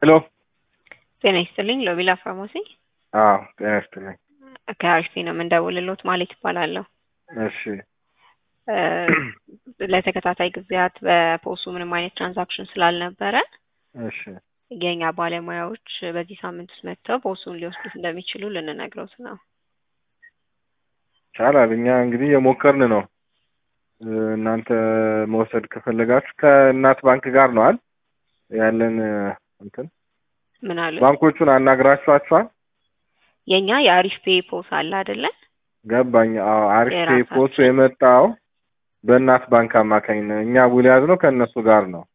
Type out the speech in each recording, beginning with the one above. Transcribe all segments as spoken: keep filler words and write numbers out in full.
ሄሎ ጤና ይስጥልኝ ሎቢላ ፋርማሲ። አዎ ጤና ይስጥልኝ። ከአርሲ ነው የምንደውልልዎት ማለት ይባላለሁ። እሺ ለተከታታይ ጊዜያት በፖሱ ምንም አይነት ትራንዛክሽን ስላልነበረ እሺ የኛ ባለሙያዎች በዚህ ሳምንት ውስጥ መጥተው ፖሱን ሊወስዱት እንደሚችሉ ልንነግረውት ነው። ቻላል እኛ እንግዲህ የሞከርን ነው። እናንተ መውሰድ ከፈለጋችሁ ከእናት ባንክ ጋር ነው አይደል ያለን እንትን ምን አለ ባንኮቹን አናግራችኋቸዋል? የኛ የአሪፍ ፔይ ፖስ አለ አይደለ? ገባኝ። አዎ አሪፍ ፔይ ፖስ የመጣው በእናት ባንክ አማካኝነት እኛ ውል ያዝነው ከእነሱ ጋር ነው።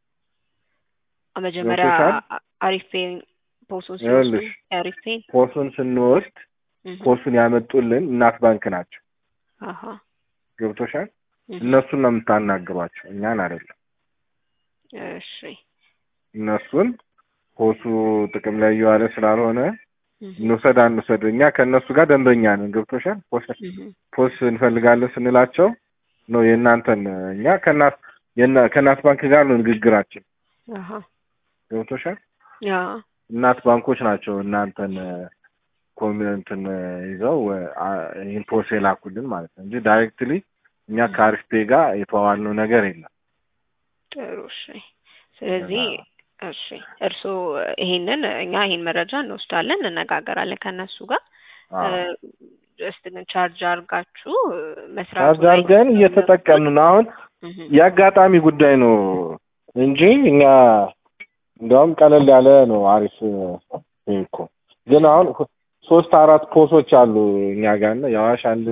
መጀመሪያ አሪፍ ፔይ ፖሱን ሲወስዱ አሪፍ ፔይ ፖሱን ስንወስድ ፖሱን ያመጡልን እናት ባንክ ናቸው። አሃ ገብቶሻል? እነሱን ነው የምታናግሯቸው እኛን አይደለም። እሺ እነሱን ፖሱ ጥቅም ላይ እየዋለ ስላልሆነ እንውሰድ አንውሰድ እኛ ከእነሱ ጋር ደንበኛ ነን። ገብቶሻል? ፖስ ፖስ እንፈልጋለን ስንላቸው ነው የእናንተን እኛ ከእናት ከእናት ባንክ ጋር ነው ንግግራችን። አሃ ገብቶሻል? ያ እናት ባንኮች ናቸው እናንተን ኮሚኒቲን ይዘው ይሄን ፖስ የላኩልን ማለት ነው እንጂ ዳይሬክትሊ እኛ ከአሪፍ ፔይ ጋር የተዋዋልነው ነገር የለም። ጥሩ እሺ። ስለዚህ እሺ እርሶ ይሄንን እኛ ይሄን መረጃ እንወስዳለን እንነጋገራለን ከነሱ ጋር ጀስት ግን ቻርጅ አርጋችሁ መስራት ቻርጅ አርገን እየተጠቀምን ነው። አሁን ያጋጣሚ ጉዳይ ነው እንጂ እኛ እንደውም ቀለል ያለ ነው አሪፍ እኮ ግን አሁን ሶስት አራት ፖሶች አሉ እኛ ጋር ነው ያዋሽ አለ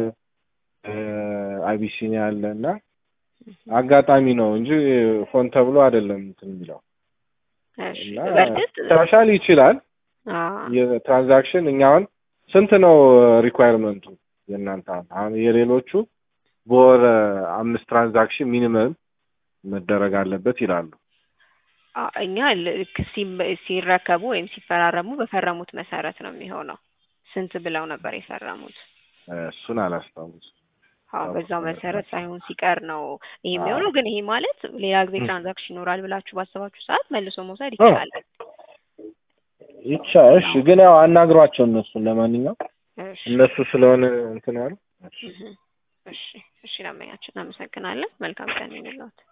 አቢሲኒያ አለና አጋጣሚ ነው እንጂ ፎን ተብሎ አይደለም እንትን የሚለው። እሺ በርግጥ ተሻሻል ይችላል። አዎ የትራንዛክሽን እኛውን ስንት ነው ሪኳየርመንቱ የእናንተ? አሁን የሌሎቹ በወር አምስት ትራንዛክሽን ሚኒመም መደረግ አለበት ይላሉ። እኛ ልክ ሲረከቡ ወይም ሲፈራረሙ በፈረሙት መሰረት ነው የሚሆነው። ስንት ብለው ነበር የፈረሙት? እሱን አላስታውስም። አዎ በዛው መሰረት ሳይሆን ሲቀር ነው ይሄ የሚሆነው። ግን ይሄ ማለት ሌላ ጊዜ ትራንዛክሽን ይኖራል ብላችሁ ባሰባችሁ ሰዓት መልሶ መውሰድ ይችላል። ይቻላል። እሺ ግን ያው አናግሯቸው እነሱን። ለማንኛውም እነሱ ስለሆነ እንትን ያሉ እሺ እሺ እሺ ለማያችን እናመሰግናለን። መልካም ቀን ይሁንልዎት።